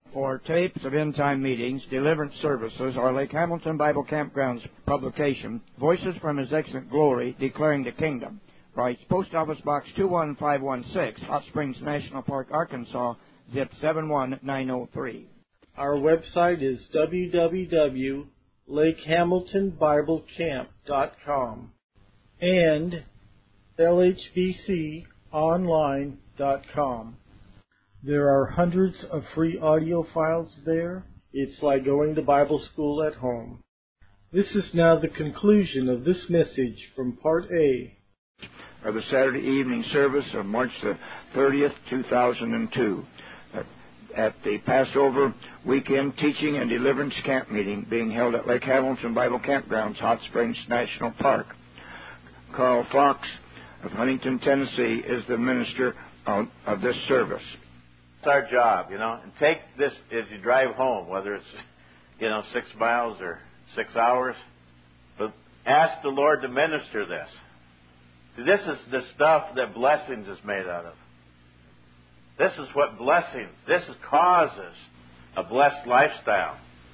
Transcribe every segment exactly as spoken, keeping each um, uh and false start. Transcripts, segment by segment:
For tapes of end-time meetings, deliverance services, or Lake Hamilton Bible Campground's publication, Voices from His Excellent Glory, Declaring the Kingdom. Writes Post Office Box two one five one six, Hot Springs National Park, Arkansas, zip seven one nine zero three. Our website is w w w dot lake hamilton bible camp dot com and l h b c online dot com. There are hundreds of free audio files there. It's like going to Bible school at home. This is now the conclusion of this message from Part A of the Saturday evening service of March the thirtieth, two thousand two, at the Passover weekend teaching and deliverance camp meeting being held at Lake Hamilton Bible Campgrounds, Hot Springs National Park. Carl Fox of Huntington, Tennessee, is the minister of, of this service. It's our job, you know, and take this as you drive home, whether it's, you know, six miles or six hours, but ask the Lord to minister this. See, this is the stuff that blessings is made out of. This is what blessings, this is causes a blessed lifestyle.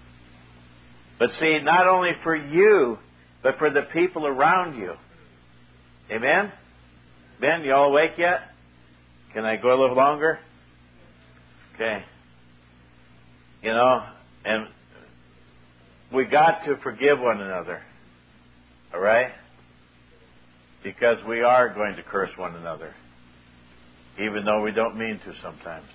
But see, not only for you, but for the people around you. Amen? Ben, you all awake yet? Can I go a little longer? Okay. You know, and we got to forgive one another. All right? Because we are going to curse one another. Even though we don't mean to sometimes.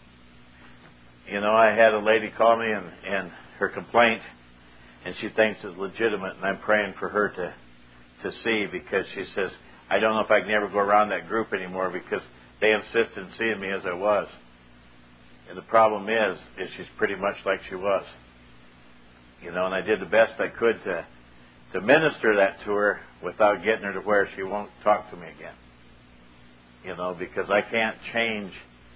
You know, I had a lady call me and, and her complaint, and she thinks it's legitimate, and I'm praying for her to, to see, because she says, I don't know if I can ever go around that group anymore because they insist in seeing me as I was. And the problem is, is she's pretty much like she was. You know, and I did the best I could to to minister that to her without getting her to where she won't talk to me again. You know, because I can't change.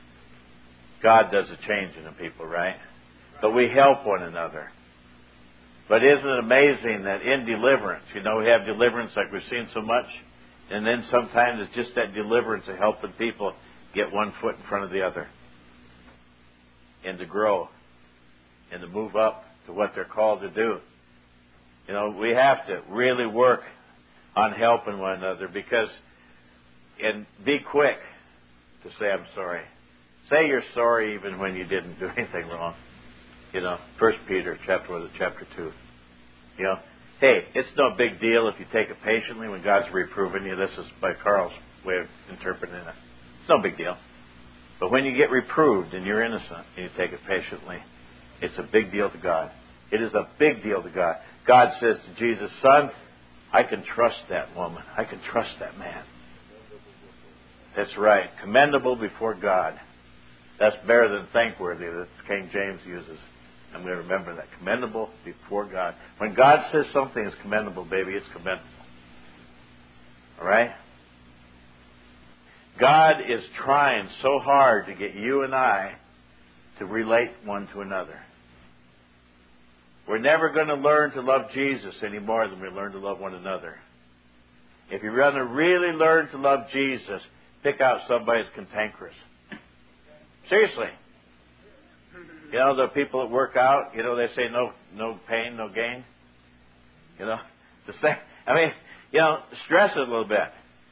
God does a change in the people, right? But we help one another. But isn't it amazing that in deliverance, you know, we have deliverance like we've seen so much, and then sometimes it's just that deliverance of helping people get one foot in front of the other. And to grow. And to move up to what they're called to do. You know, we have to really work on helping one another, because, and be quick to say, I'm sorry. Say you're sorry even when you didn't do anything wrong. You know, First Peter chapter was it, chapter two. You know, hey, it's no big deal if you take it patiently when God's reproving you. This is by Carl's way of interpreting it. It's no big deal. But when you get reproved and you're innocent and you take it patiently, it's a big deal to God. It is a big deal to God. God says to Jesus, Son, I can trust that woman. I can trust that man. That's right. Commendable before God. That's better than thankworthy that King James uses. I'm going to remember that. Commendable before God. When God says something is commendable, baby, it's commendable. All right? God is trying so hard to get you and I to relate one to another. We're never going to learn to love Jesus any more than we learn to love one another. If you're going to really learn to love Jesus, pick out somebody who's cantankerous. Seriously. You know, the people that work out, you know, they say no no pain, no gain. You know, the same. I mean, you know, stress it a little bit.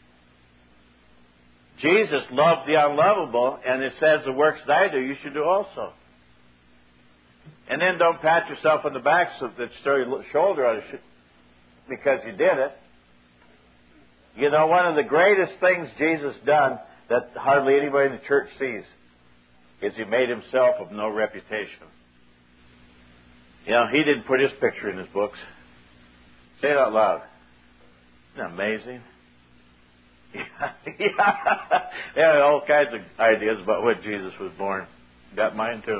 Jesus loved the unlovable, and it says the works that I do, you should do also. And then don't pat yourself on the back so that you throw your shoulder out because you did it. You know, one of the greatest things Jesus done that hardly anybody in the church sees is He made Himself of no reputation. You know, He didn't put His picture in His books. Say it out loud. Isn't that amazing? Yeah. Yeah, all kinds of ideas about when Jesus was born. Got mine too.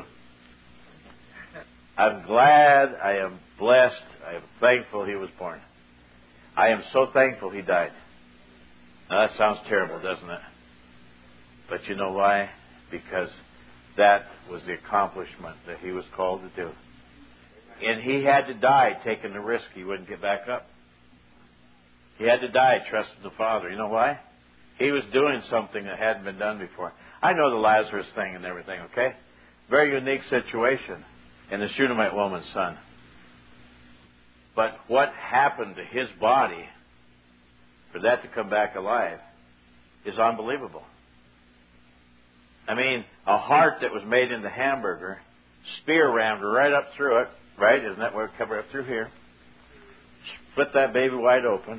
I'm glad, I am blessed, I am thankful He was born. I am so thankful He died. Now that sounds terrible, doesn't it? But you know why? Because that was the accomplishment that He was called to do. And He had to die taking the risk He wouldn't get back up. He had to die trusting the Father. You know why? He was doing something that hadn't been done before. I know the Lazarus thing and everything, okay? very unique situation in the Shunammite woman's son. But what happened to his body for that to come back alive is unbelievable. I mean, a heart that was made into hamburger, spear rammed right up through it, right? Isn't that what it covered up through here? Split that baby wide open.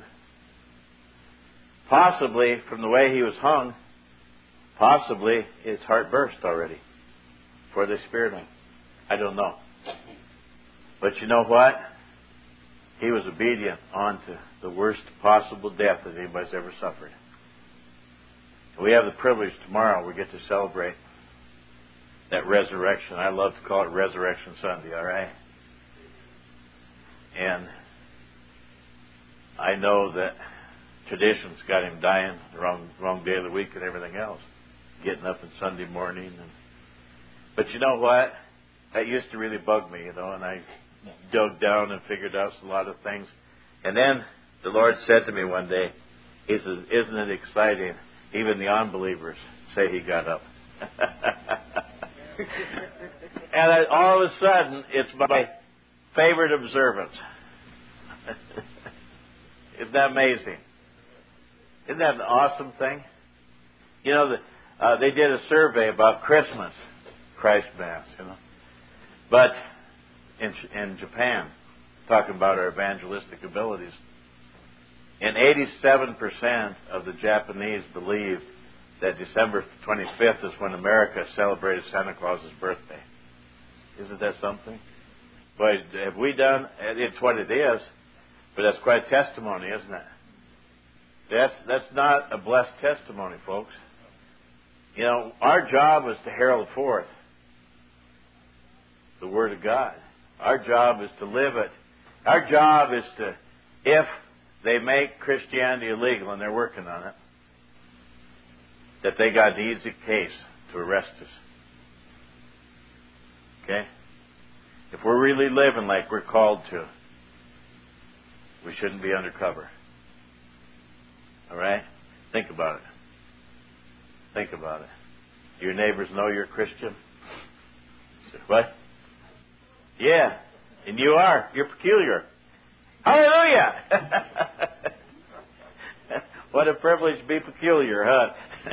Possibly, from the way he was hung, possibly his heart burst already before they speared him. I don't know. But you know what? He was obedient unto the worst possible death that anybody's ever suffered. We have the privilege tomorrow, we get to celebrate that resurrection. I love to call it Resurrection Sunday, all right? And I know that tradition's got him dying the wrong, wrong day of the week and everything else. Getting up on Sunday morning. And, but you know what? That used to really bug me, you know, and I dug down and figured out a lot of things. And then the Lord said to me one day, He says, isn't it exciting? Even the unbelievers say He got up. And I, all of a sudden, it's my favorite observance. Isn't that amazing? Isn't that an awesome thing? You know, the, uh, they did a survey about Christmas, Christ Mass, you know. But in, in Japan, talking about our evangelistic abilities, and eighty-seven percent of the Japanese believe that December twenty-fifth is when America celebrated Santa Claus's birthday. Isn't that something? But have we done, it's what it is, but that's quite a testimony, isn't it? That's, that's not a blessed testimony, folks. You know, our job is to herald forth the Word of God. Our job is to live it. Our job is to, if they make Christianity illegal, and they're working on it, that they got an easy case to arrest us. Okay? If we're really living like we're called to, we shouldn't be undercover. All right? Think about it. Think about it. Your neighbors know you're a Christian? What? Yeah. And you are. You're peculiar. Hallelujah! What a privilege to be peculiar, huh?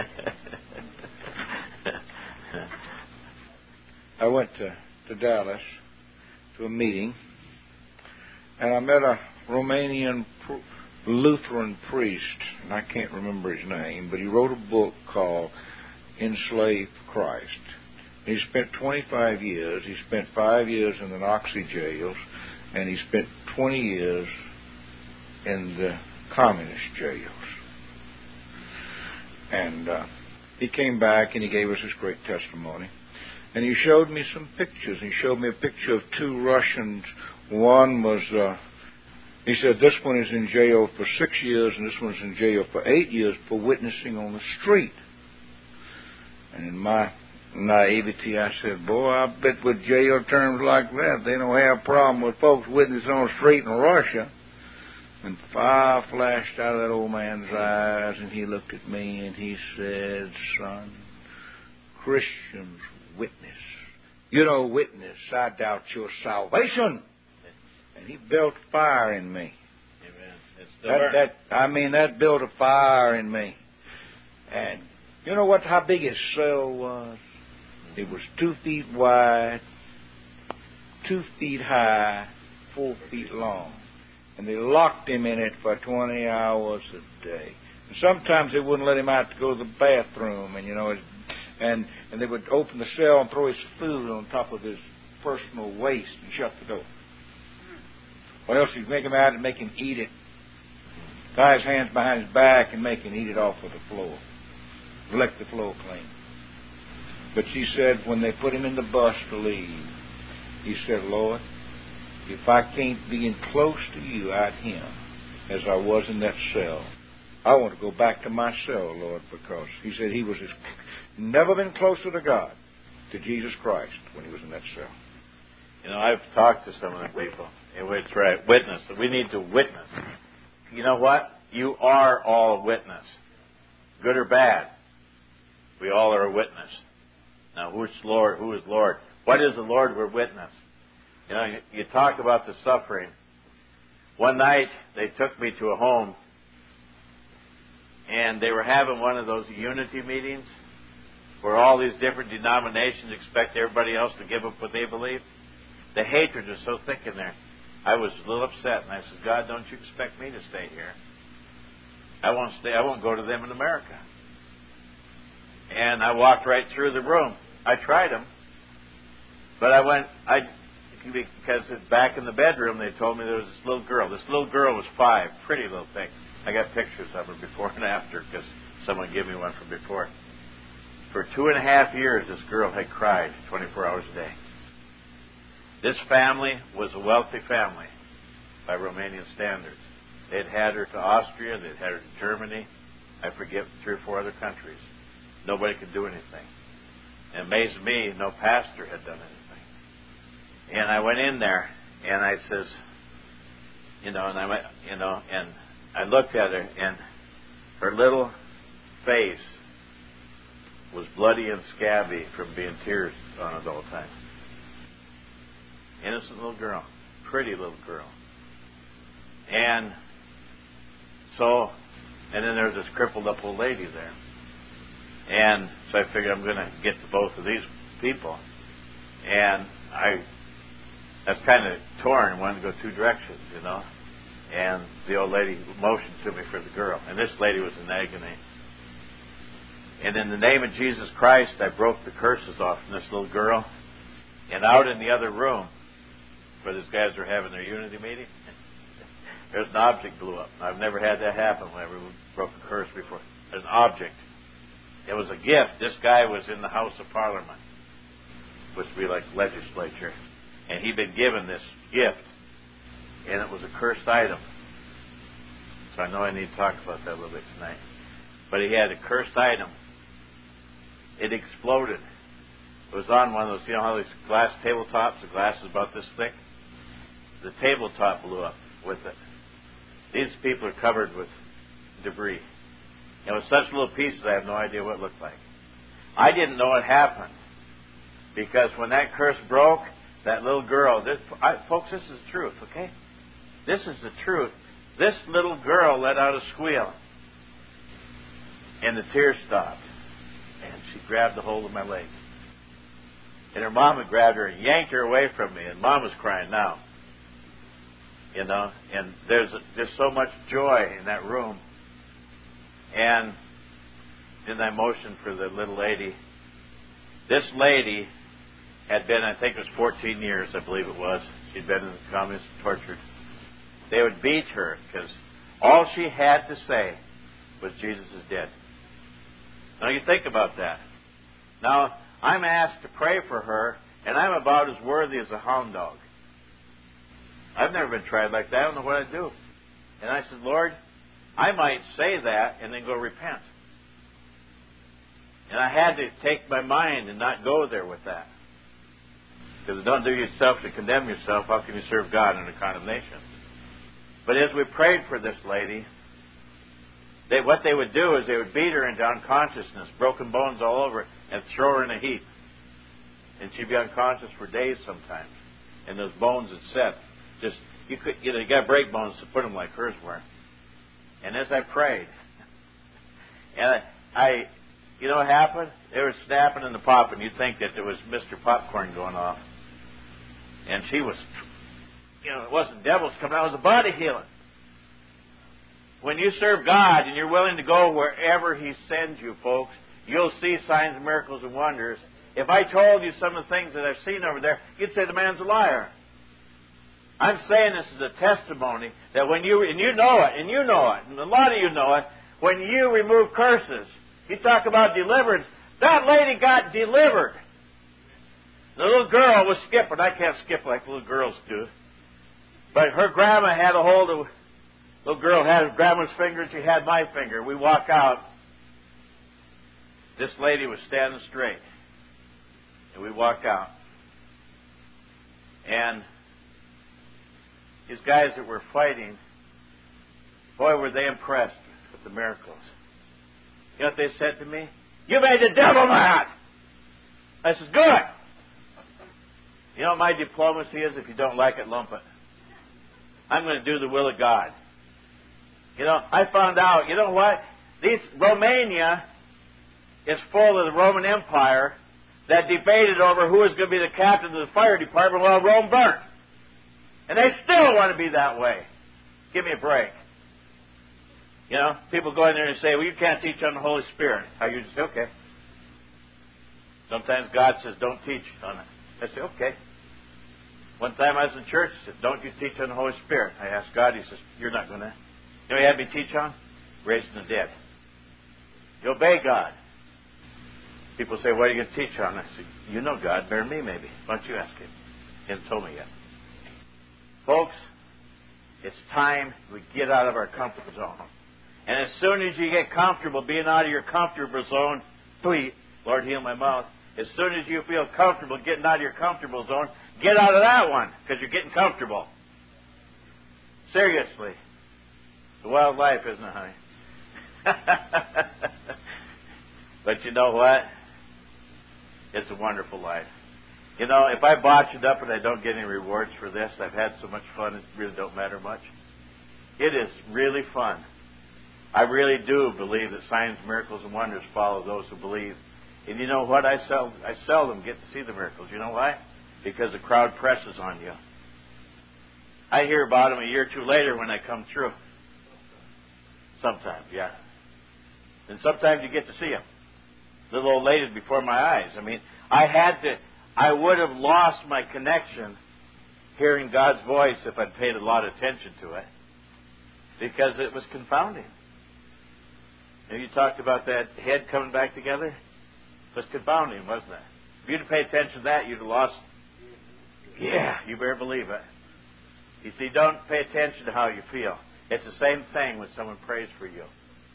I went to, to Dallas to a meeting, and I met a Romanian pr- Lutheran priest, and I can't remember his name, but he wrote a book called Enslaved Christ. He spent twenty-five years. He spent five years in the Nazi jails, and he spent twenty years in the communist jails. And uh, he came back and he gave us his great testimony. And he showed me some pictures. He showed me a picture of two Russians. One was, uh, he said, this one is in jail for six years and this one's in jail for eight years for witnessing on the street. And in my naivety, I said, boy, I bet with jail terms like that, they don't have a problem with folks witnessing on the street in Russia. And fire flashed out of that old man's eyes, and he looked at me and he said, son, Christians witness. You don't witness, I doubt your salvation. And he built fire in me. Amen. It's That, that, I mean, that built a fire in me. And you know what? How big his cell was? It was two feet wide, two feet high, four feet long. And they locked him in it for twenty hours a day. And sometimes they wouldn't let him out to go to the bathroom, and you know, and and they would open the cell and throw his food on top of his personal waste and shut the door. Or else he'd make him out and make him eat it. Tie his hands behind his back and make him eat it off of the floor. Lick the floor clean. But she said when they put him in the bus to leave, he said, Lord, if I can't be in close to you out him as I was in that cell, I want to go back to my cell, Lord, because he said he was his, never been closer to God, to Jesus Christ, when he was in that cell. You know, I've talked to some of the people. It's right, witness. We need to witness. You know what? You are all a witness. Good or bad, we all are a witness. Now, who's Lord? Who is Lord? What is the Lord we're witness? You know, you, you talk about the suffering. One night, they took me to a home, and they were having one of those unity meetings where all these different denominations expect everybody else to give up what they believe. The hatred is so thick in there. I was a little upset, and I said, God, don't you expect me to stay here? I won't stay. I won't go to them in America. And I walked right through the room. I tried them, but I went. I because back in the bedroom they told me there was this little girl. This little girl was five, pretty little thing. I got pictures of her before and after because someone gave me one from before. For two and a half years, this girl had cried twenty-four hours a day. This family was a wealthy family by Romanian standards. They'd had her to Austria, they'd had her to Germany, I forget, three or four other countries. Nobody could do anything. It amazed me, no pastor had done anything. And I went in there, and I says, you know, and I went, you know, and I looked at her, and her little face was bloody and scabby from being tears on it all the time. Innocent little girl, pretty little girl. And so, and then there was this crippled up old lady there. And so I figured I'm going to get to both of these people. And I, I was kind of torn, wanted to go two directions, you know. And the old lady motioned to me for the girl. And this lady was in agony. And in the name of Jesus Christ, I broke the curses off from this little girl. And out in the other room, where these guys were having their unity meeting, there's an object blew up. I've never had that happen whenever we broke a curse before. There's an object. It was a gift. This guy was in the House of Parliament, which would be like legislature. And he'd been given this gift. And it was a cursed item. So I know I need to talk about that a little bit tonight. But he had a cursed item. It exploded. It was on one of those, you know how these glass tabletops, the glass is about this thick? The tabletop blew up with it. These people are covered with debris. It was such little pieces, I have no idea what it looked like. I didn't know it happened. Because when that curse broke, that little girl, this, I, folks, this is the truth, okay? This is the truth. This little girl let out a squeal. And the tears stopped. And she grabbed a hold of my leg. And her mom had grabbed her and yanked her away from me. And Mom was crying now. You know, and there's just so much joy in that room. And then I motioned for the little lady. This lady had been, I think it was fourteen years, I believe it was. She'd been in the communist, tortured. They would beat her because all she had to say was, Jesus is dead. Now you think about that. Now, I'm asked to pray for her, and I'm about as worthy as a hound dog. I've never been tried like that. I don't know what I'd do. And I said, Lord, I might say that and then go repent. And I had to take my mind and not go there with that. Because don't do yourself to condemn yourself. How can you serve God under condemnation? But as we prayed for this lady, they, what they would do is they would beat her into unconsciousness, broken bones all over, and throw her in a heap. And she'd be unconscious for days sometimes. And those bones had set. Just you could, you know, you got to break bones to put them like hers were. And as I prayed, and I, I, you know what happened? They were snapping and the popping. You'd think that there was Mister Popcorn going off. And she was, you know, it wasn't devils coming out, it was a body healing. When you serve God and you're willing to go wherever He sends you, folks, you'll see signs, miracles, and wonders. If I told you some of the things that I've seen over there, you'd say the man's a liar. I'm saying this is a testimony that when you, and you know it, and you know it, and a lot of you know it, when you remove curses, you talk about deliverance, that lady got delivered. The little girl was skipping. I can't skip like little girls do. But her grandma had a hold of, little girl had her grandma's finger, and she had my finger. We walk out. This lady was standing straight. And we walk out. And these guys that were fighting, boy, were they impressed with the miracles. You know what they said to me? You made the devil mad! I says, good. You know what my diplomacy is? If you don't like it, lump it. I'm going to do the will of God. You know, I found out, you know what? These, Romania is full of the Roman Empire that debated over who was going to be the captain of the fire department while Rome burnt. And they still want to be that way. Give me a break. You know, people go in there and say, well, you can't teach on the Holy Spirit. I usually say, okay. Sometimes God says, don't teach on it. I say, okay. One time I was in church, he said, don't you teach on the Holy Spirit. I asked God, he says, you're not going to. You know what he had me teach on? Raising the dead. You obey God. People say, what are you going to teach on? I said, you know God better than me, maybe. Why don't you ask him? He hasn't told me yet. Folks, it's time we get out of our comfort zone. And as soon as you get comfortable being out of your comfortable zone, please, Lord, heal my mouth. As soon as you feel comfortable getting out of your comfortable zone, get out of that one, because you're getting comfortable. Seriously. It's a wild life, isn't it, honey? But you know what? It's a wonderful life. You know, if I botch it up and I don't get any rewards for this, I've had so much fun, it really don't matter much. It is really fun. I really do believe that signs, miracles, and wonders follow those who believe. And you know what? I, sel- I seldom get to see the miracles. You know why? Because the crowd presses on you. I hear about them a year or two later when I come through. Sometimes, yeah. And sometimes you get to see them. Little old ladies before my eyes. I mean, I had to, I would have lost my connection hearing God's voice if I'd paid a lot of attention to it. Because it was confounding. And you talked about that head coming back together. It was confounding, wasn't it? If you'd have paid attention to that, you'd have lost. Yeah, you better believe it. You see, don't pay attention to how you feel. It's the same thing when someone prays for you.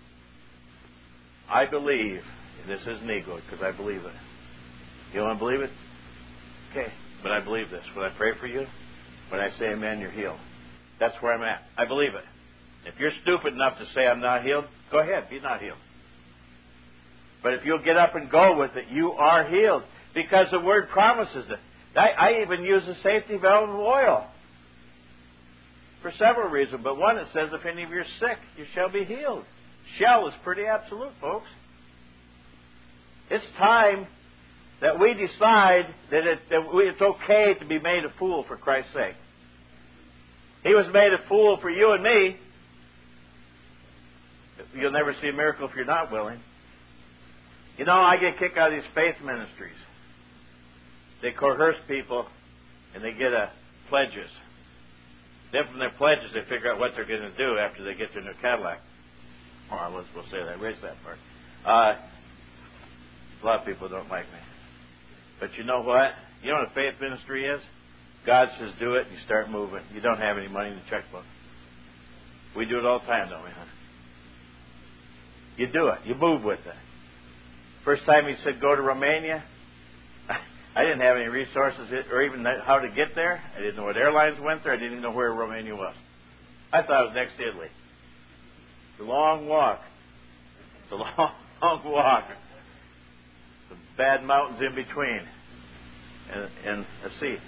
I believe, and this isn't ego, because I believe it. You want to believe it? Okay, but I believe this. When I pray for you, when I say amen, you're healed. That's where I'm at. I believe it. If you're stupid enough to say I'm not healed, go ahead, be not healed. But if you'll get up and go with it, you are healed. Because the Word promises it. I, I even use a safety valve of oil. For several reasons. But one, it says, if any of you are sick, you shall be healed. Shall is pretty absolute, folks. It's time that we decide that, it, that we, it's okay to be made a fool for Christ's sake. He was made a fool for you and me. You'll never see a miracle if you're not willing. You know, I get a kick out of these faith ministries. They coerce people, and they get a pledges. Then from their pledges, they figure out what they're going to do after they get their new Cadillac. Or I was supposed to say that. Erase that part. Uh, a lot of people don't like me. But you know what? You know what a faith ministry is? God says do it, and you start moving. You don't have any money in the checkbook. We do it all the time, don't we, huh? You do it. You move with it. First time he said go to Romania, I didn't have any resources or even how to get there. I didn't know what airlines went there. I didn't even know where Romania was. I thought it was next to Italy. It's a long walk. It's a long, long walk. Some bad mountains in between. And, and a sea.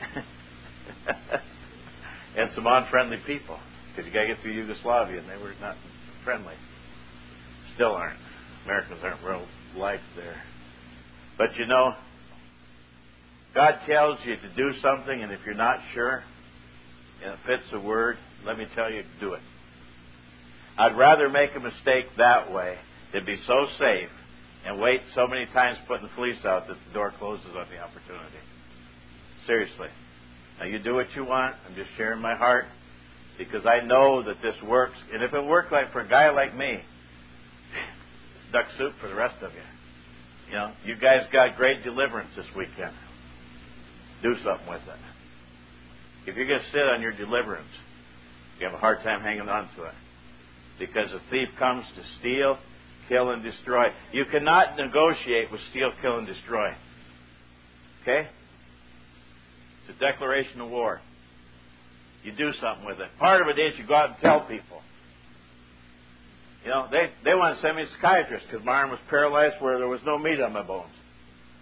And some unfriendly people. Because you got to get through Yugoslavia, and they were not friendly. Still aren't. Americans aren't real liked there. But you know, God tells you to do something, and if you're not sure, and it fits the Word, let me tell you, do it. I'd rather make a mistake that way than be so safe and wait so many times putting the fleece out that the door closes on the opportunity. Seriously. Now, you do what you want. I'm just sharing my heart because I know that this works. And if it worked like for a guy like me, it's duck soup for the rest of you. You know, you guys got great deliverance this weekend. Do something with it. If you're going to sit on your deliverance, you have a hard time hanging on to it. Because the thief comes to steal, kill, and destroy. You cannot negotiate with steal, kill, and destroy. Okay? It's a declaration of war. You do something with it. Part of it is you go out and tell people. You know, they, they want to send me to a psychiatrist because my arm was paralyzed where there was no meat on my bones.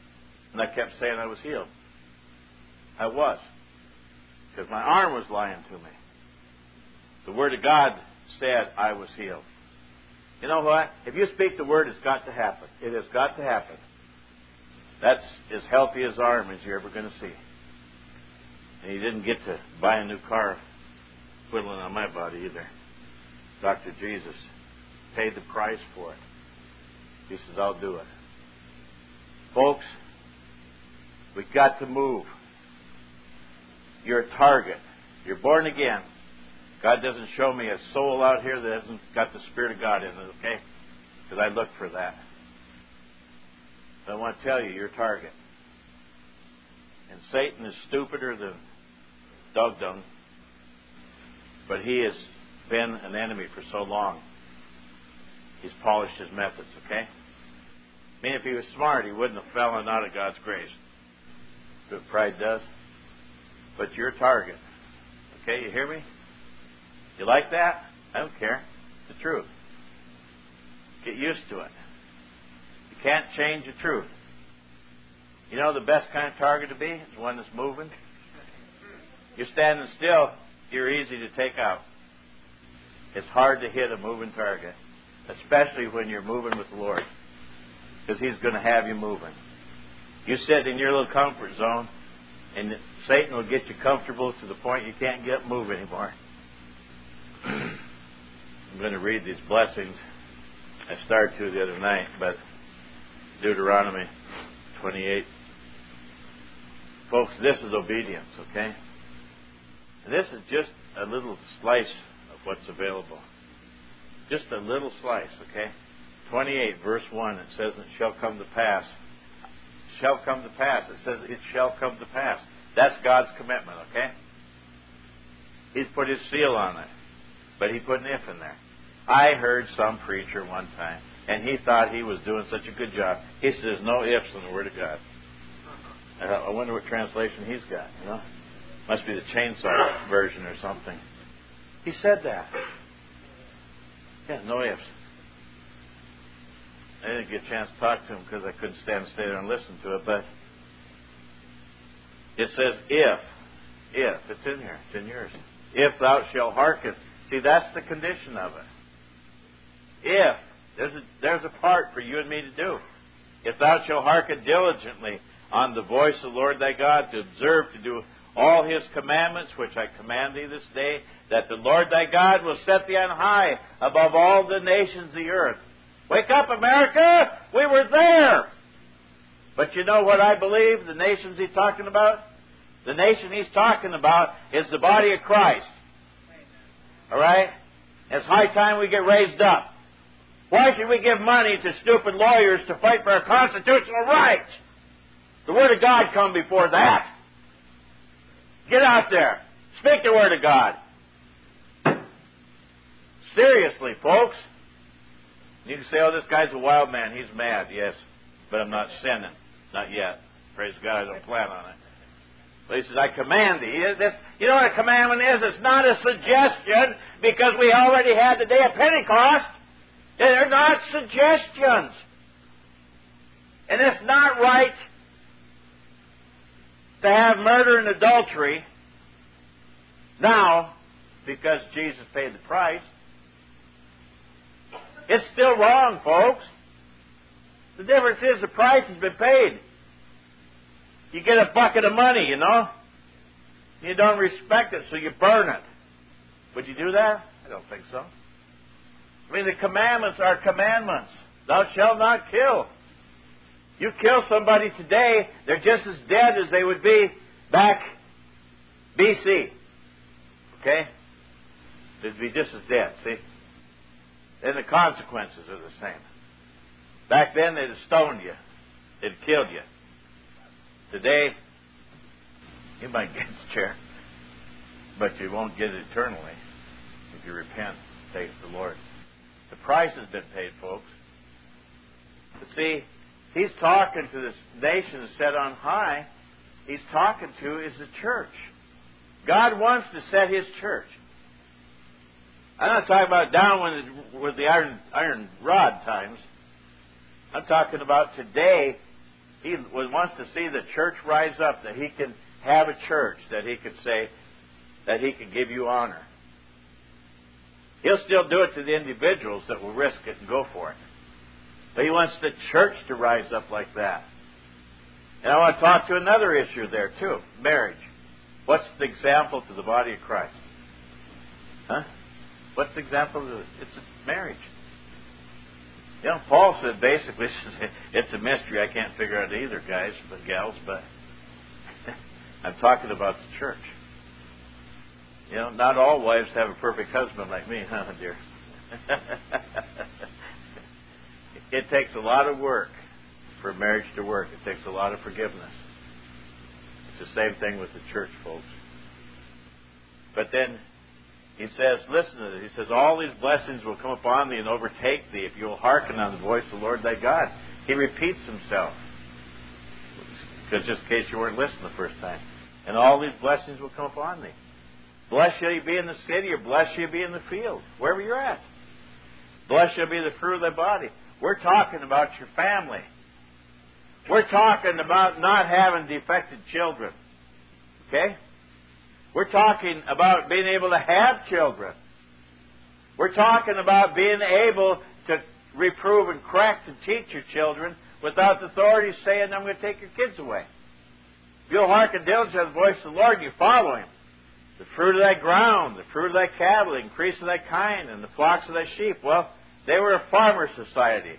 And I kept saying I was healed. I was. Because my arm was lying to me. The Word of God said I was healed. You know what? If you speak the Word, it's got to happen. It has got to happen. That's as healthy as arm as you're ever going to see. And he didn't get to buy a new car whittling on my body either. Doctor Jesus paid the price for it. He says, I'll do it. Folks, we've got to move. You're a target. You're born again. God doesn't show me a soul out here that hasn't got the Spirit of God in it, okay? Because I look for that. But I want to tell you, you're a target. And Satan is stupider than dog dung. But he has been an enemy for so long. He's polished his methods, okay? I mean, if he was smart, he wouldn't have fallen out of God's grace. That's what pride does. But you're a target. Okay, you hear me? You like that? I don't care. It's the truth. Get used to it. You can't change the truth. You know the best kind of target to be? Is one that's moving. You're standing still, you're easy to take out. It's hard to hit a moving target, especially when you're moving with the Lord, because He's going to have you moving. You sit in your little comfort zone, and Satan will get you comfortable to the point you can't get move anymore. I'm going to read these blessings. I started to the other night, but Deuteronomy twenty-eight. Folks, this is obedience, okay? And this is just a little slice of what's available. Just a little slice, okay? twenty-eight, verse one, it says, it shall come to pass. Shall come to pass. It says, it shall come to pass. That's God's commitment, okay? He's put His seal on it. But He put an if in there. I heard some preacher one time, and he thought he was doing such a good job. He says no ifs in the Word of God. I wonder what translation he's got, you know? Must be the Chainsaw version or something. He said that. Yeah, no ifs. I didn't get a chance to talk to him because I couldn't stand to stay there and listen to it, but it says if. If. It's in here. It's in yours. If thou shalt hearken. See, that's the condition of it. If. There's a, there's a part for you and me to do. If thou shalt hearken diligently on the voice of the Lord thy God, to observe to do all His commandments, which I command thee this day, that the Lord thy God will set thee on high above all the nations of the earth. Wake up, America! We were there! But you know what I believe the nations He's talking about? The nation He's talking about is the body of Christ. All right? It's high time we get raised up. Why should we give money to stupid lawyers to fight for our constitutional rights? The Word of God come before that. Get out there. Speak the Word of God. Seriously, folks. You can say, oh, this guy's a wild man. He's mad. Yes, but I'm not sinning. Not yet. Praise God, I don't plan on it. But He says, I command thee. This, you know what a commandment is? It's not a suggestion, because we already had the day of Pentecost. They're not suggestions. And it's not right to have murder and adultery now because Jesus paid the price. It's still wrong, folks. The difference is the price has been paid. You get a bucket of money, you know. You don't respect it, so you burn it. Would you do that? I don't think so. I mean, the commandments are commandments. Thou shalt not kill. You kill somebody today, they're just as dead as they would be back B C. Okay? They'd be just as dead, see? And the consequences are the same. Back then, they'd have stoned you. They'd have killed you. Today, you might get the chair, but you won't get it eternally if you repent, take the Lord. The price has been paid, folks. But see, He's talking to this nation set on high. He's talking to is the church. God wants to set His church. I'm not talking about down with, with the iron, iron rod times. I'm talking about today He wants to see the church rise up, that he can have a church, that he could say, that he can give you honor. He'll still do it to the individuals that will risk it and go for it. But he wants the church to rise up like that. And I want to talk to another issue there too, marriage. What's the example to the body of Christ? Huh? What's the example? Of it? It's a marriage. You know, Paul said basically, it's a mystery. I can't figure out either, guys, but gals, but I'm talking about the church. You know, not all wives have a perfect husband like me, huh, dear? It takes a lot of work for marriage to work. It takes a lot of forgiveness. It's the same thing with the church, folks. But then he says, listen to this. He says, all these blessings will come upon thee and overtake thee if you will hearken on the voice of the Lord thy God. He repeats himself. Because just in case you weren't listening the first time. And all these blessings will come upon thee. Blessed shall you be in the city, or blessed shall you be in the field, wherever you're at. Blessed shall be the fruit of thy body. We're talking about your family. We're talking about not having defected children. Okay? We're talking about being able to have children. We're talking about being able to reprove and correct and teach your children without the authorities saying, I'm going to take your kids away. If you'll hearken diligently to the voice of the Lord, you follow him. The fruit of thy ground, the fruit of thy cattle, the increase of thy kind, and the flocks of thy sheep. Well, they were a farmer society.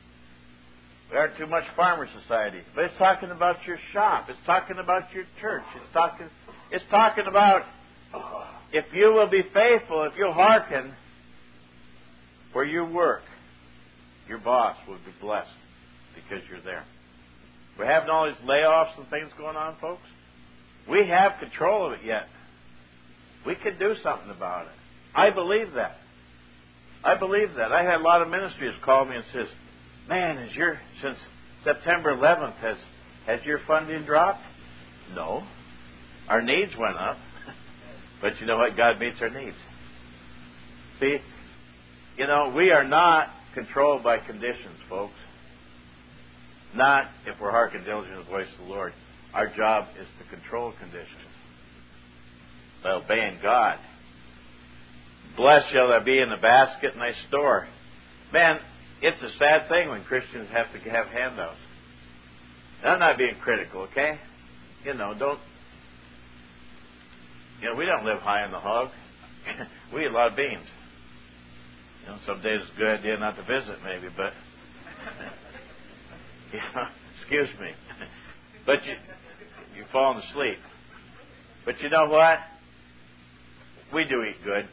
We aren't too much farmer society. But it's talking about your shop. It's talking about your church. It's talking, it's talking about if you will be faithful, if you'll hearken where you work, your boss will be blessed because you're there. We're having all these layoffs and things going on, folks. We have control of it yet. We could do something about it. I believe that. I believe that. I had a lot of ministries call me and says, man, is your since September eleventh, has has your funding dropped? No. Our needs went up. But you know what? God meets our needs. See, you know, we are not controlled by conditions, folks. Not if we're hearkening diligently to the voice of the Lord. Our job is to control conditions by obeying God. Blessed shall thou be in the basket in thy store. Man, it's a sad thing when Christians have to have handouts. And I'm not being critical, okay? You know, don't... You know, we don't live high on the hog. We eat a lot of beans. You know, some days it's a good idea not to visit, maybe, but... you know, excuse me. But you, you're falling asleep. But you know what? We do eat good.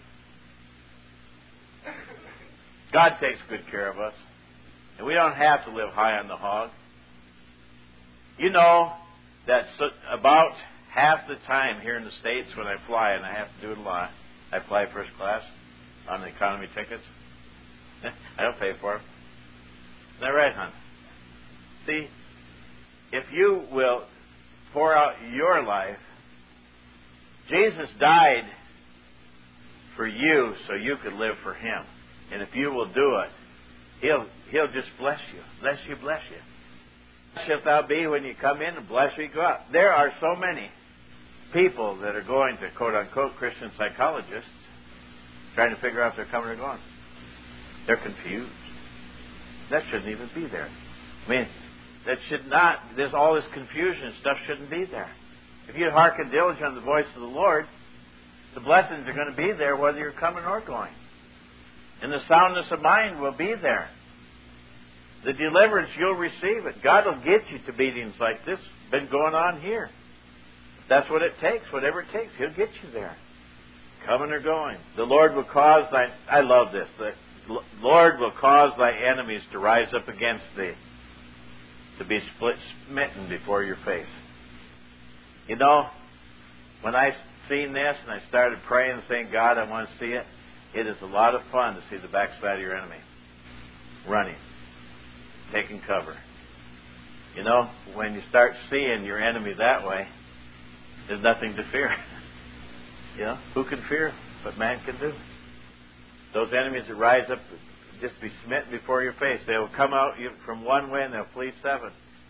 God takes good care of us. And we don't have to live high on the hog. You know that about half the time here in the States when I fly, and I have to do it a lot, I fly first class on the economy tickets. I don't pay for them. Isn't that right, hon? See, if you will pour out your life, Jesus died for you so you could live for him. And if you will do it, he'll he'll just bless you. Bless you, bless you. Shalt thou be when you come in, and bless you go out. There are so many people that are going to quote-unquote Christian psychologists trying to figure out if they're coming or going. They're confused. That shouldn't even be there. I mean, that should not, there's all this confusion and stuff shouldn't be there. If you hearken diligently to the voice of the Lord, the blessings are going to be there whether you're coming or going. And the soundness of mind will be there. The deliverance, you'll receive it. God will get you to meetings like this. Been going on here. That's what it takes. Whatever it takes, he'll get you there. Coming or going. The Lord will cause thy... I love this. The Lord will cause thy enemies to rise up against thee, to be split, smitten before your face. You know, when I seen this and I started praying and saying, God, I want to see it, it is a lot of fun to see the backside of your enemy. Running. Taking cover. You know, when you start seeing your enemy that way, there's nothing to fear. You know, who can fear what man can do? Those enemies that rise up, just be smitten before your face. They will come out from one way and they'll flee seven.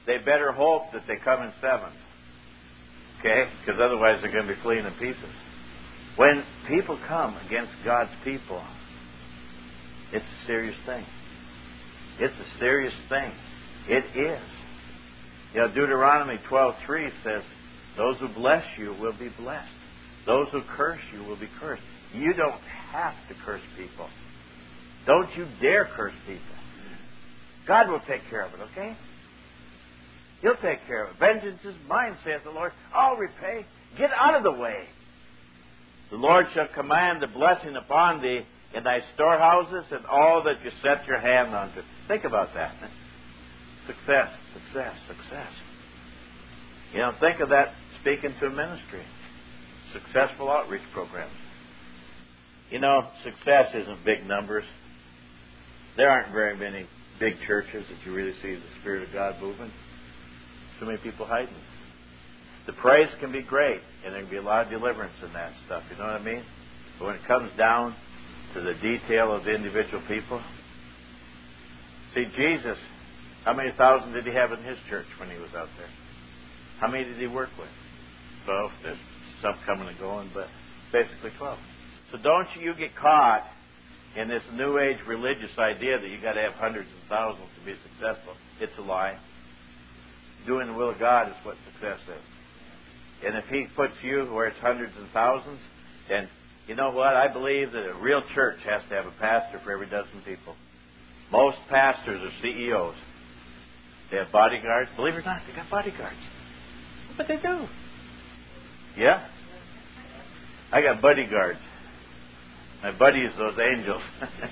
they better hope that they come in sevens. Okay? Because otherwise they're going to be fleeing in pieces. When people come against God's people, it's a serious thing. It's a serious thing. It is. You know, Deuteronomy twelve three says, those who bless you will be blessed. Those who curse you will be cursed. You don't have to curse people. Don't you dare curse people. God will take care of it, okay? He'll take care of it. Vengeance is mine, saith the Lord. I'll repay. Get out of the way. The Lord shall command the blessing upon thee in thy storehouses and all that you set your hand unto. Think about that. Success, success, success. You know, think of that speaking to a ministry. Successful outreach programs. You know, success isn't big numbers. There aren't very many big churches that you really see the Spirit of God moving. Too many people hiding. The praise can be great, and there can be a lot of deliverance in that stuff. You know what I mean? But when it comes down to the detail of the individual people, see, Jesus, how many thousand did he have in his church when he was out there? How many did he work with? Twelve. There's some coming and going, but basically twelve. So don't you get caught in this New Age religious idea that you got to have hundreds of thousands to be successful. It's a lie. Doing the will of God is what success is. And if he puts you where it's hundreds and thousands, then you know what? I believe that a real church has to have a pastor for every dozen people. Most pastors are C E Os. They have bodyguards. Believe it or not, they got bodyguards. But they do. Yeah? I got bodyguards. My buddies, those angels.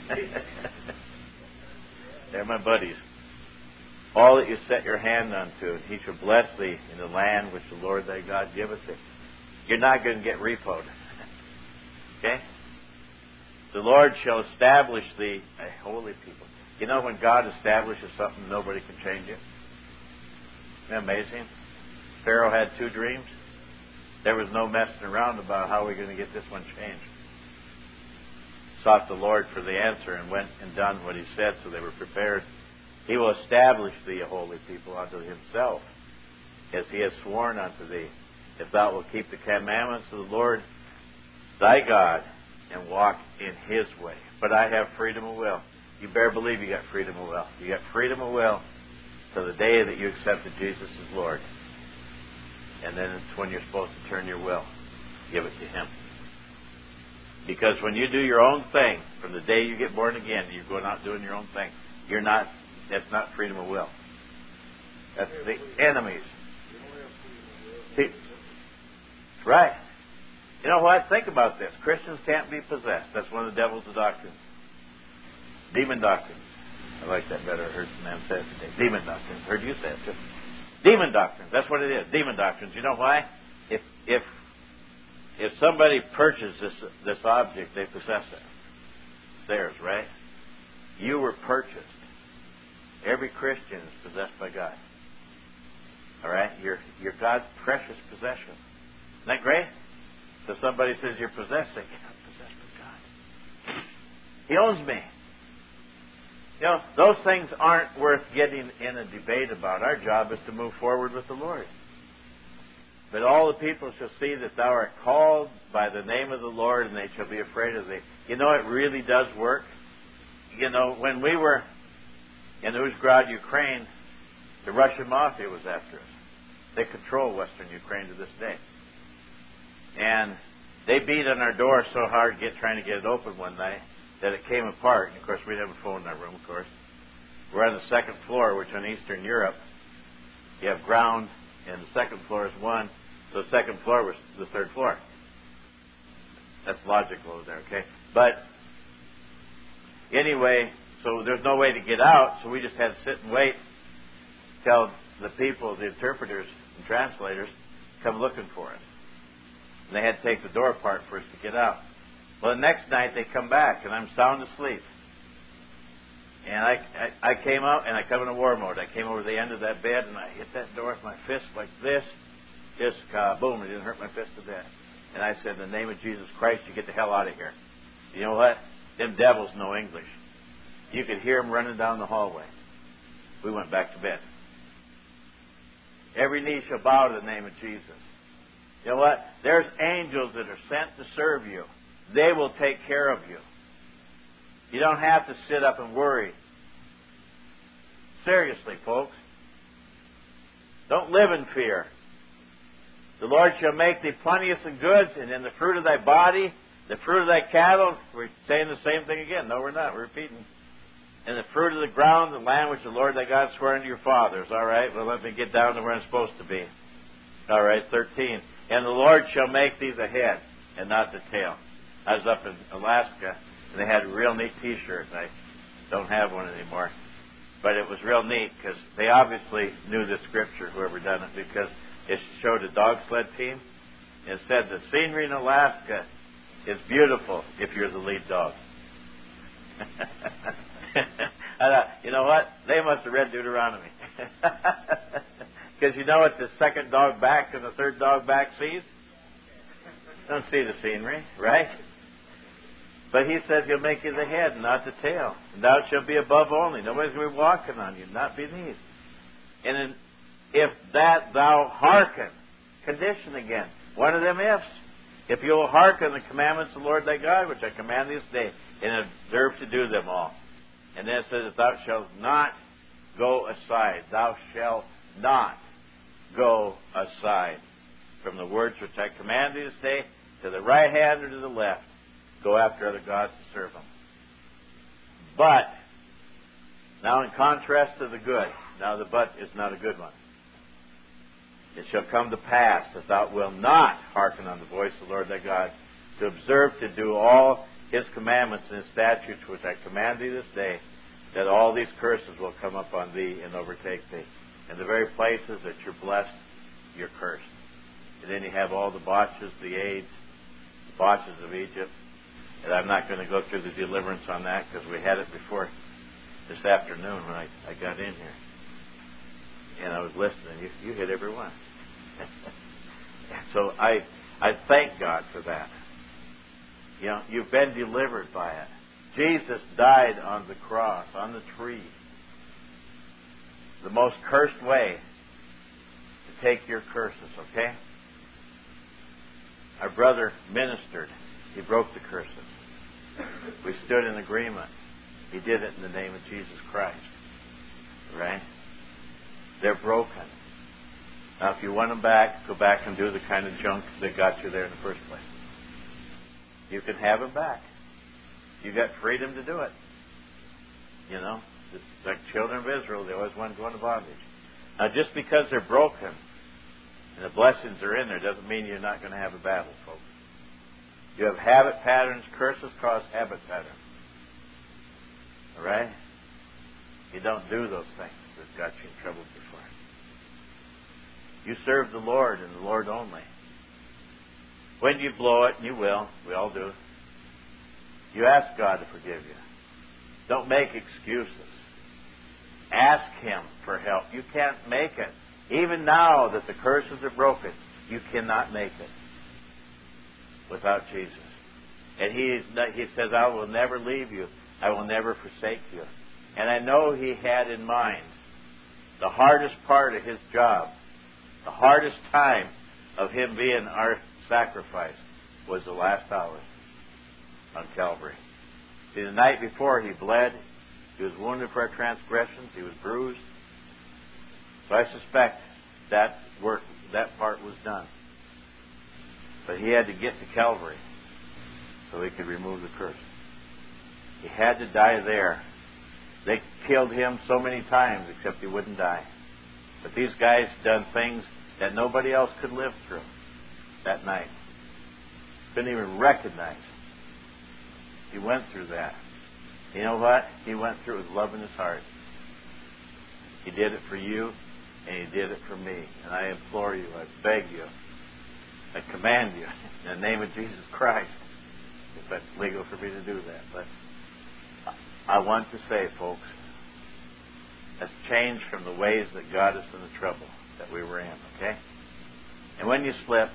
They're my buddies. All that you set your hand unto, and he shall bless thee in the land which the Lord thy God giveth thee. You're not going to get repoed. Okay? The Lord shall establish thee a holy people. You know, when God establishes something, nobody can change it. Isn't that amazing? Pharaoh had two dreams. There was no messing around about how we're going to get this one changed. Sought the Lord for the answer and went and done what he said, so they were prepared. He will establish thee a holy people unto himself, as he has sworn unto thee, if thou wilt keep the commandments of the Lord thy God and walk in his way. But I have freedom of will. You better believe you got freedom of will. You got freedom of will till the day that you accepted Jesus as Lord. And then it's when you're supposed to turn your will. Give it to him. Because when you do your own thing, from the day you get born again, you're going out doing your own thing. You're not, that's not freedom of will. That's the enemies. That's right. You know what? Think about this. Christians can't be possessed. That's one of the devil's doctrines. Demon doctrines. I like that better. I heard some man say it today. Demon doctrines. I heard you say it too. Demon doctrines. That's what it is. Demon doctrines. You know why? If if if somebody purchases this this object, they possess it. It's theirs, right? You were purchased. Every Christian is possessed by God. All right? You're you're God's precious possession. Isn't that great? So somebody says you're possessed, say, I'm possessed by God. He owns me. You know, those things aren't worth getting in a debate about. Our job is to move forward with the Lord. But all the people shall see that thou art called by the name of the Lord, and they shall be afraid of thee. You know, it really does work. You know, when we were in Uzhgrad, Ukraine, the Russian mafia was after us. They control Western Ukraine to this day. And they beat on our door so hard get, trying to get it open one night that it came apart. And of course, we didn't have a phone in our room, of course. We're on the second floor, which in Eastern Europe, you have ground, and the second floor is one. So the second floor was the third floor. That's logical over there, okay? But anyway, so there's no way to get out, so we just had to sit and wait till the people, the interpreters and translators, come looking for us. And they had to take the door apart for us to get out. Well, the next night they come back, and I'm sound asleep. And I, I, I came out, and I come in a war mode. I came over the end of that bed, and I hit that door with my fist like this. Just kaboom, it didn't hurt my fist to death. And I said, in the name of Jesus Christ, you get the hell out of here. You know what? Them devils know English. You could hear them running down the hallway. We went back to bed. Every knee shall bow to the name of Jesus. You know what? There's angels that are sent to serve you. They will take care of you. You don't have to sit up and worry. Seriously, folks. Don't live in fear. The Lord shall make thee plenteous in goods, and in the fruit of thy body, the fruit of thy cattle. We're saying the same thing again. No, we're not. We're repeating. And the fruit of the ground, the land which the Lord thy God swore unto your fathers. All right, well, let me get down to where I'm supposed to be. All right, thirteen. And the Lord shall make thee the head and not the tail. I was up in Alaska, and they had a real neat T-shirt. I don't have one anymore. But it was real neat because they obviously knew the scripture, whoever done it, because it showed a dog sled team. It said the scenery in Alaska is beautiful if you're the lead dog. I thought, you know what? They must have read Deuteronomy. Because you know what the second dog back and the third dog back sees? Don't see the scenery, right? But he says he'll make you the head, not the tail. And thou shalt be above only. Nobody's going to be walking on you, not beneath. And in, if that thou hearken, condition again, one of them ifs. If you will hearken the commandments of the Lord thy God, which I command thee this day, and observe to do them all. And then it says, thou shalt not go aside. Thou shalt not go aside from the words which I command thee this day, to the right hand or to the left. Go after other gods to serve them. But, now in contrast to the good, now the but is not a good one. It shall come to pass that thou wilt not hearken unto the voice of the Lord thy God, to observe to do all his commandments and his statutes which I command thee this day, that all these curses will come upon thee and overtake thee. In the very places that you're blessed, you're cursed. And then you have all the botches, the AIDS, the botches of Egypt. And I'm not going to go through the deliverance on that because we had it before this afternoon when I, I got in here. And I was listening. You, you hit every one. So I I thank God for that. You know, you've been delivered by it. Jesus died on the cross, on the tree. The most cursed way to take your curses, okay? Our brother ministered. He broke the curses. We stood in agreement. He did it in the name of Jesus Christ. Right? They're broken. Now, if you want them back, go back and do the kind of junk that got you there in the first place. You can have them back. You got freedom to do it. You know, it's like children of Israel, they always want to go into bondage. Now, just because they're broken and the blessings are in there doesn't mean you're not going to have a battle, folks. You have habit patterns. Curses cause habit patterns. All right? You don't do those things that got you in trouble before. You serve the Lord and the Lord only. When you blow it, and you will, we all do, you ask God to forgive you. Don't make excuses. Ask Him for help. You can't make it. Even now that the curses are broken, you cannot make it without Jesus. And He, he says, I will never leave you. I will never forsake you. And I know He had in mind the hardest part of His job, the hardest time of Him being our sacrifice was the last hours on Calvary. See, the night before He bled, He was wounded for our transgressions, He was bruised. So I suspect that work, that part was done. But He had to get to Calvary so He could remove the curse. He had to die there. They killed Him so many times except He wouldn't die. But these guys done things that nobody else could live through that night. Couldn't even recognize. He went through that. You know what? He went through it with love in His heart. He did it for you, and He did it for me. And I implore you, I beg you, I command you, in the name of Jesus Christ, if that's legal for me to do that. But I want to say, folks, let's change from the ways that got us in the trouble that we were in, okay? And when you slip,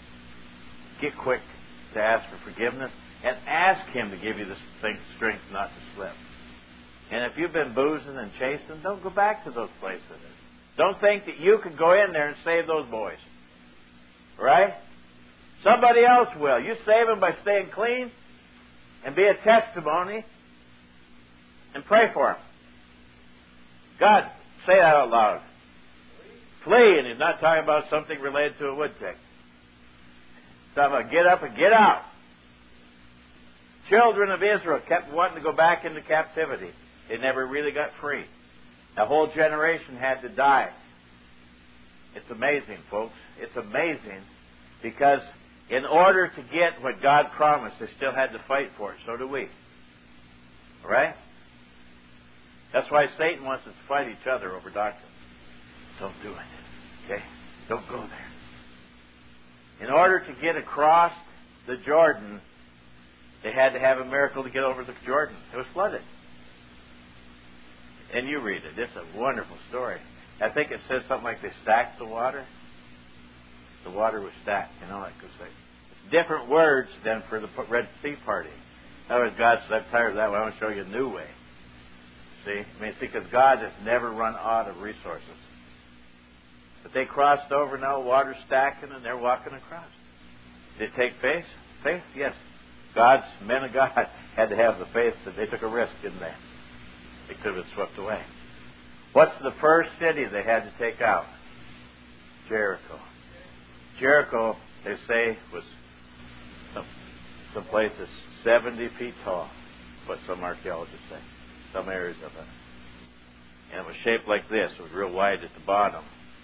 get quick to ask for forgiveness and ask Him to give you the strength not to slip. And if you've been boozing and chasing, don't go back to those places. Don't think that you can go in there and save those boys. Right? Somebody else will. You save them by staying clean and be a testimony and pray for them. God, say that out loud. Flee, and he's not talking about something related to a wood tick. He's talking about get up and get out. Children of Israel kept wanting to go back into captivity. They never really got free. A whole generation had to die. It's amazing, folks. It's amazing because in order to get what God promised, they still had to fight for it. So do we. All right? That's why Satan wants us to fight each other over doctrine. Don't do it. Okay? Don't go there. In order to get across the Jordan, they had to have a miracle to get over the Jordan. It was flooded. And you read it. It's a wonderful story. I think it says something like they stacked the water. The water was stacked, you know, like it's different words than for the Red Sea party. In other words, God said, I'm tired of that one. I want to show you a new way. See? I mean, see, because God has never run out of resources. But they crossed over now, water stacking, and they're walking across. Did it take faith? Faith? Yes. God's men of God had to have the faith that they took a risk, didn't they? They could have been swept away. What's the first city they had to take out? Jericho. Jericho, they say, was some, some places seventy feet tall, what some archaeologists say. Some areas of it. And it was shaped like this. It was real wide at the bottom.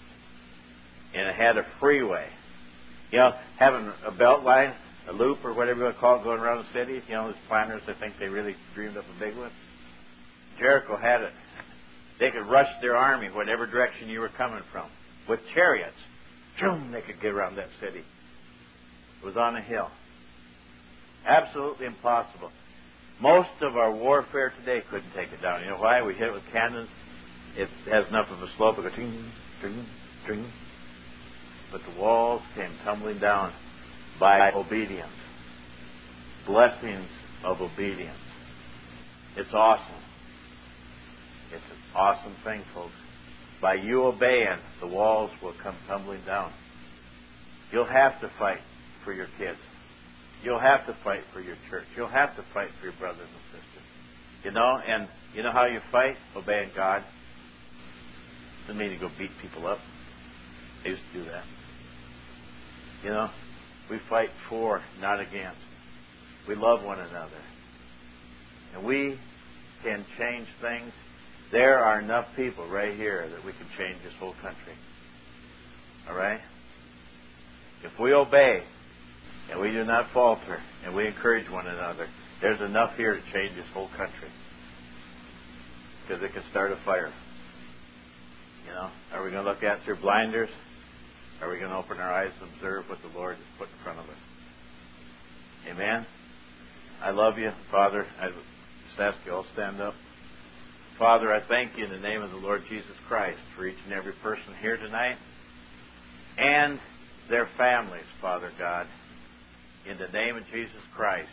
And it had a freeway. You know, having a belt line, a loop, or whatever you want to call it, going around the city. You know, those planners, I think they really dreamed up a big one. Jericho had it. They could rush their army whatever direction you were coming from. With chariots. Boom, they could get around that city. It was on a hill. Absolutely impossible. Most of our warfare today couldn't take it down. You know why? We hit it with cannons. It has enough of a slope. It goes ting, ting, ting. But the walls came tumbling down by obedience. Blessings of obedience. It's awesome. It's an awesome thing, folks. By you obeying, the walls will come tumbling down. You'll have to fight for your kids. You'll have to fight for your church. You'll have to fight for your brothers and sisters. You know, and you know how you fight? Obeying God. Doesn't mean you go beat people up. I used to do that. You know, we fight for, not against. We love one another. And we can change things. There are enough people right here that we can change this whole country. All right? If we obey and we do not falter and we encourage one another, there's enough here to change this whole country. Because it can start a fire. You know, are we going to look at it through blinders? Are we going to open our eyes and observe what the Lord has put in front of us? Amen? I love you, Father. I just ask you all stand up. Father, I thank you in the name of the Lord Jesus Christ for each and every person here tonight and their families, Father God. In the name of Jesus Christ,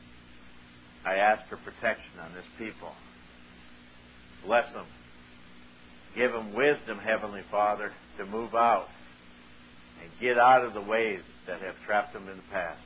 I ask for protection on this people. Bless them. Give them wisdom, Heavenly Father, to move out and get out of the ways that have trapped them in the past.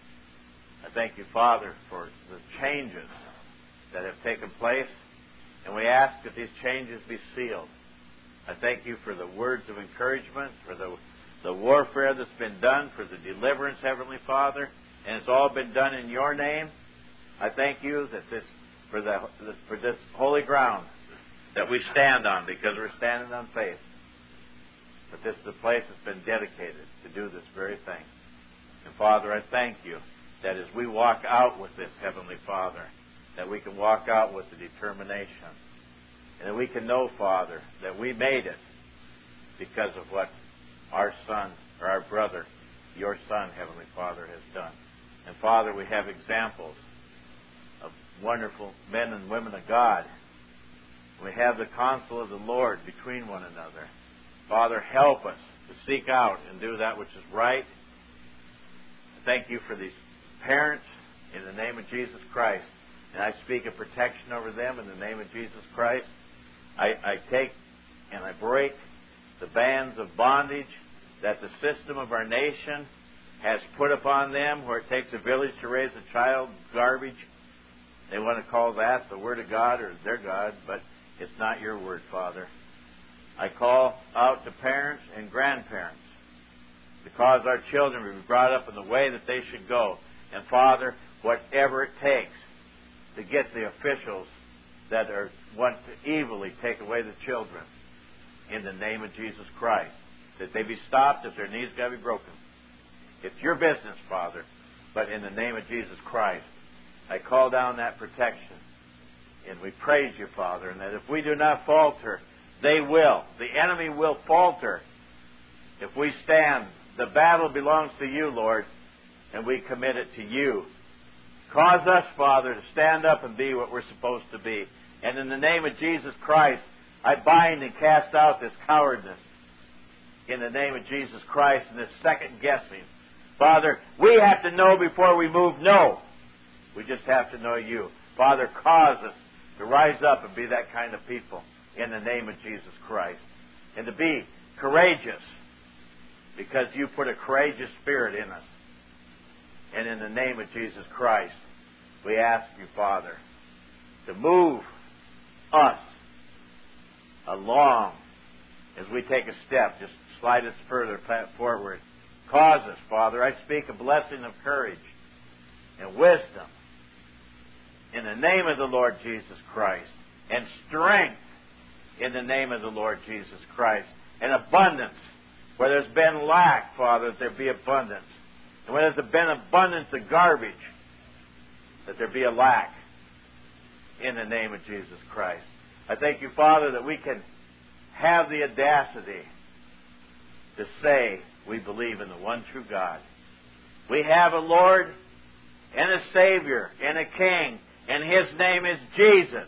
I thank you, Father, for the changes that have taken place. And we ask that these changes be sealed. I thank you for the words of encouragement, for the, the warfare that's been done, for the deliverance, Heavenly Father, and it's all been done in your name. I thank you that this for the for this holy ground that we stand on, because we're standing on faith. But this is a place that's been dedicated to do this very thing. And Father, I thank you that as we walk out with this, Heavenly Father, that we can walk out with the determination. And that we can know, Father, that we made it because of what our son, or our brother, your son, Heavenly Father, has done. And Father, we have examples of wonderful men and women of God. We have the counsel of the Lord between one another. Father, help us to seek out and do that which is right. Thank you for these parents in the name of Jesus Christ. And I speak a protection over them in the name of Jesus Christ. I, I take and I break the bands of bondage that the system of our nation has put upon them, where it takes a village to raise a child, garbage. They want to call that the Word of God or their God, but it's not your Word, Father. I call out to parents and grandparents to cause our children to be brought up in the way that they should go. And Father, whatever it takes to get the officials that are want to evilly take away the children, in the name of Jesus Christ, that they be stopped if their knees got to be broken. It's your business, Father, but in the name of Jesus Christ, I call down that protection. And we praise you, Father, and that if we do not falter, they will. The enemy will falter if we stand. The battle belongs to you, Lord, and we commit it to you. Cause us, Father, to stand up and be what we're supposed to be. And in the name of Jesus Christ, I bind and cast out this cowardness. In the name of Jesus Christ, and this second guessing. Father, we have to know before we move. No. We just have to know you. Father, cause us to rise up and be that kind of people in the name of Jesus Christ. And to be courageous, because you put a courageous spirit in us. And in the name of Jesus Christ, we ask you, Father, to move us along as we take a step. Just slide us further forward. Cause us, Father. I speak a blessing of courage and wisdom in the name of the Lord Jesus Christ, and strength in the name of the Lord Jesus Christ, and abundance. Where there's been lack, Father, that there be abundance. And where there's been abundance of garbage, that there be a lack in the name of Jesus Christ. I thank you, Father, that we can have the audacity to say we believe in the one true God. We have a Lord and a Savior and a King, and His name is Jesus.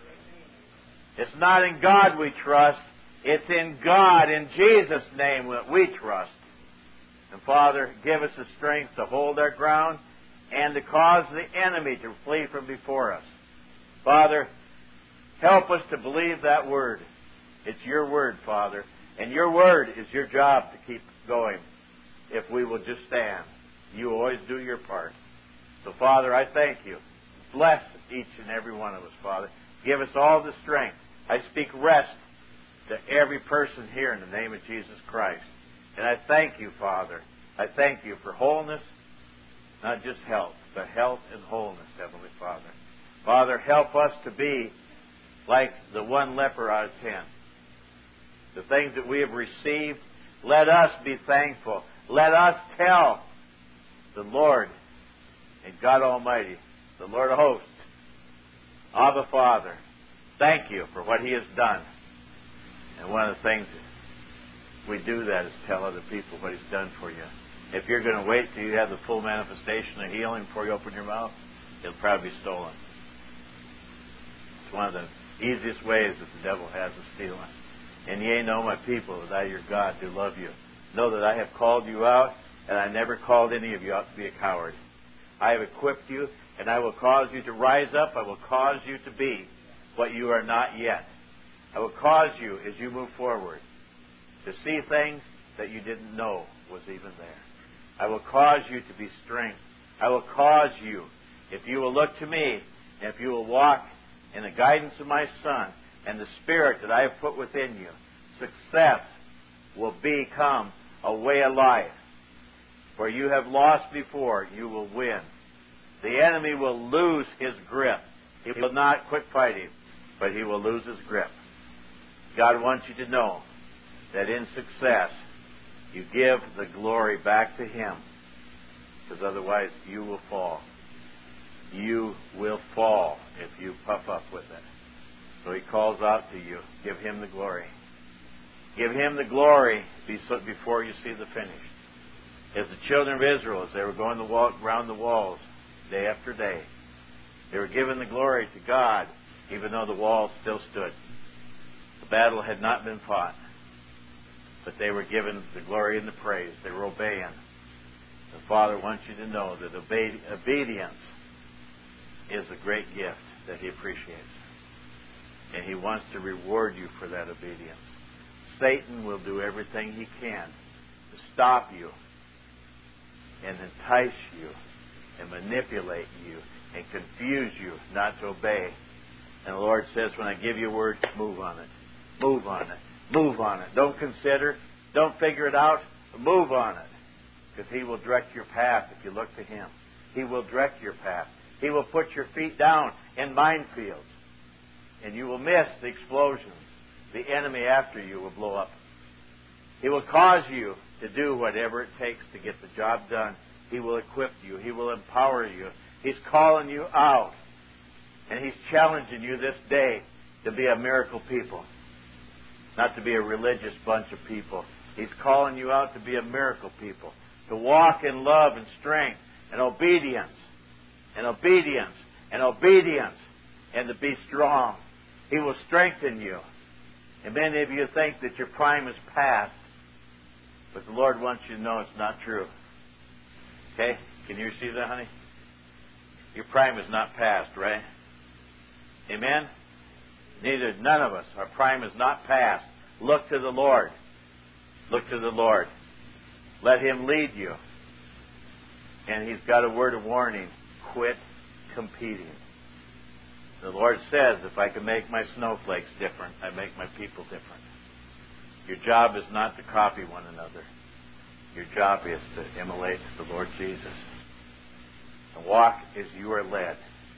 It's not in God we trust. It's in God, in Jesus' name, that we trust. And Father, give us the strength to hold our ground and to cause the enemy to flee from before us. Father, help us to believe that word. It's your word, Father. And your word is your job to keep going if we will just stand. You always do your part. So, Father, I thank you. Bless each and every one of us, Father. Give us all the strength. I speak rest to every person here in the name of Jesus Christ. And I thank you, Father. I thank you for wholeness, not just health, but health and wholeness, Heavenly Father. Father, help us to be like the one leper out of ten. The things that we have received, let us be thankful. Let us tell the Lord and God Almighty, the Lord of hosts, Abba Father, thank you for what He has done. And one of the things that we do that is tell other people what He's done for you. If you're going to wait till you have the full manifestation of healing before you open your mouth, it'll probably be stolen. It's one of the easiest ways that the devil has of stealing. And ye know, my people, that I, your God, do love you. Know that I have called you out, and I never called any of you out to be a coward. I have equipped you, and I will cause you to rise up. I will cause you to be what you are not yet. I will cause you, as you move forward, to see things that you didn't know was even there. I will cause you to be strength. I will cause you, if you will look to me, and if you will walk in the guidance of my Son and the Spirit that I have put within you, success will become a way of life. Where you have lost before, you will win. The enemy will lose his grip. He will not quit fighting, but he will lose his grip. God wants you to know that in success, you give the glory back to Him, because otherwise you will fall. You will fall if you puff up with it. So He calls out to you, give Him the glory. Give Him the glory before you see the finish. As the children of Israel, as they were going to walk around the walls day after day, they were given the glory to God, even though the walls still stood. The battle had not been fought, but they were given the glory and the praise. They were obeying. The Father wants you to know that obe- obedience is a great gift that He appreciates. And He wants to reward you for that obedience. Satan will do everything he can to stop you and entice you and manipulate you and confuse you not to obey. And the Lord says, when I give you a word, move on it. Move on it. Move on it. Don't consider. Don't figure it out. Move on it. Because He will direct your path if you look to Him. He will direct your path. He will put your feet down in minefields. And you will miss the explosions. The enemy after you will blow up. He will cause you to do whatever it takes to get the job done. He will equip you. He will empower you. He's calling you out. And He's challenging you this day to be a miracle people. Not to be a religious bunch of people. He's calling you out to be a miracle people. To walk in love and strength and obedience. And obedience. And obedience. And to be strong. He will strengthen you. And many of you think that your prime is past. But the Lord wants you to know it's not true. Okay? Can you receive that, honey? Your prime is not past, right? Amen? Neither, none of us. Our prime is not past. Look to the Lord. Look to the Lord. Let Him lead you. And He's got a word of warning. Quit competing. The Lord says, if I can make my snowflakes different, I make my people different. Your job is not to copy one another. Your job is to emulate the Lord Jesus. And walk as you are led.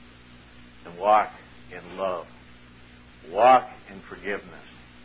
And walk in love. Walk in forgiveness.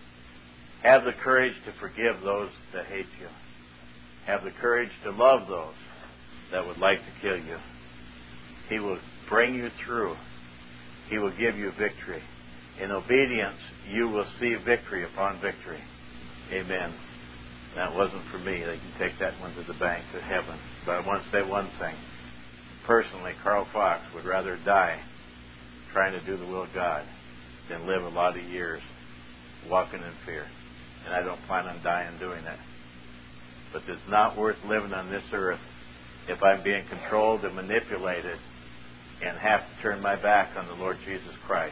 Have the courage to forgive those that hate you. Have the courage to love those that would like to kill you. He will bring you through. He will give you victory. In obedience, you will see victory upon victory. Amen. That wasn't for me. They can take that one to the bank to heaven. But I want to say one thing. Personally, Carl Fox would rather die trying to do the will of God than live a lot of years walking in fear. And I don't plan on dying doing that. But it's not worth living on this earth if I'm being controlled and manipulated and have to turn my back on the Lord Jesus Christ.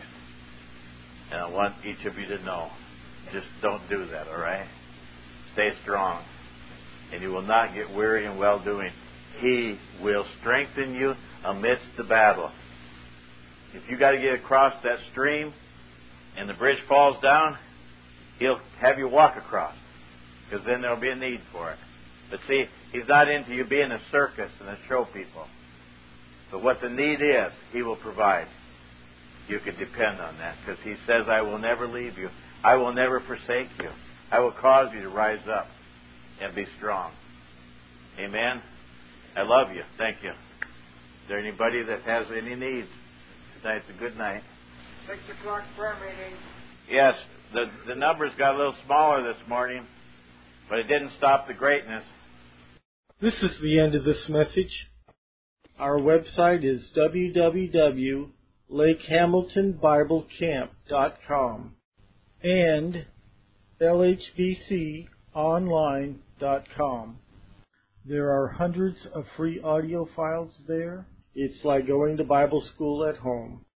And I want each of you to know, just don't do that, all right? Stay strong. And you will not get weary in well-doing. He will strengthen you amidst the battle. If you got to get across that stream and the bridge falls down, He'll have you walk across, because then there'll be a need for it. But see, He's not into you being a circus and a show people. But what the need is, He will provide. You can depend on that, because He says, I will never leave you. I will never forsake you. I will cause you to rise up and be strong. Amen? I love you. Thank you. Is there anybody that has any needs? Tonight's a good night. Six o'clock prayer meeting. Yes, the, the numbers got a little smaller this morning, but it didn't stop the greatness. This is the end of this message. Our website is w w w dot lake hamilton bible camp dot com and l h b c online dot com. There are hundreds of free audio files there. It's like going to Bible school at home.